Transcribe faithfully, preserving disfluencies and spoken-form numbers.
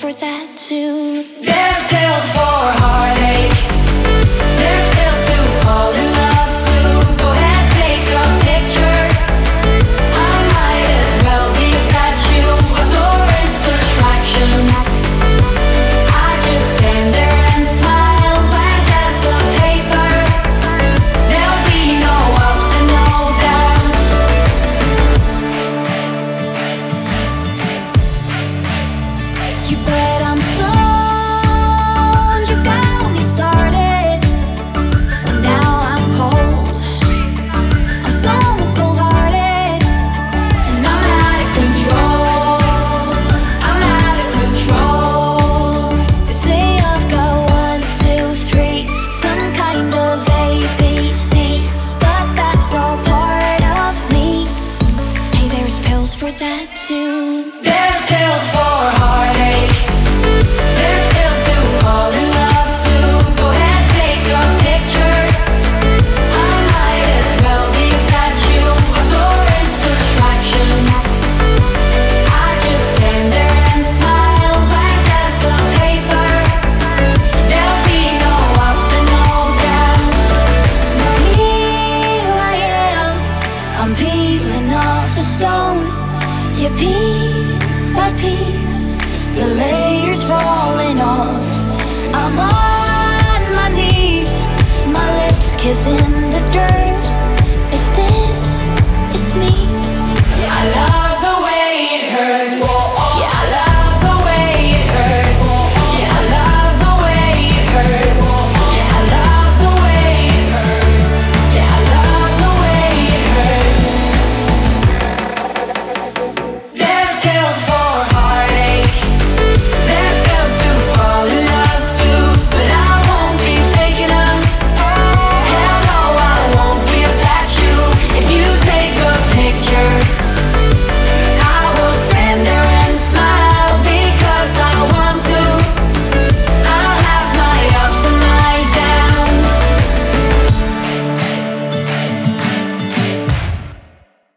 for that too. There's pills for heartache. There's pills to fall in love to. Go ahead, take a picture. I might as well be a statue, a tourist attraction. I just stand there and smile, blank as a paper. There'll be no ups and no downs. You bet I'm stoned, you got me started, and now I'm cold. I'm stone cold hearted, and I'm out of control. I'm out of control. They say I've got one, two, three, some kind of A B C, but that's all part of me. Hey, there's pills for that too. There's pills for heartache. There's pills to fall in love to. Go ahead, take a picture. I might as well be a statue, a tourist attraction. I just stand there and smile, blank as a paper. There'll be no ups and no downs. Now here I am, I'm peeling off the stone. Yeah, piece by piece, the layers falling off. I'm all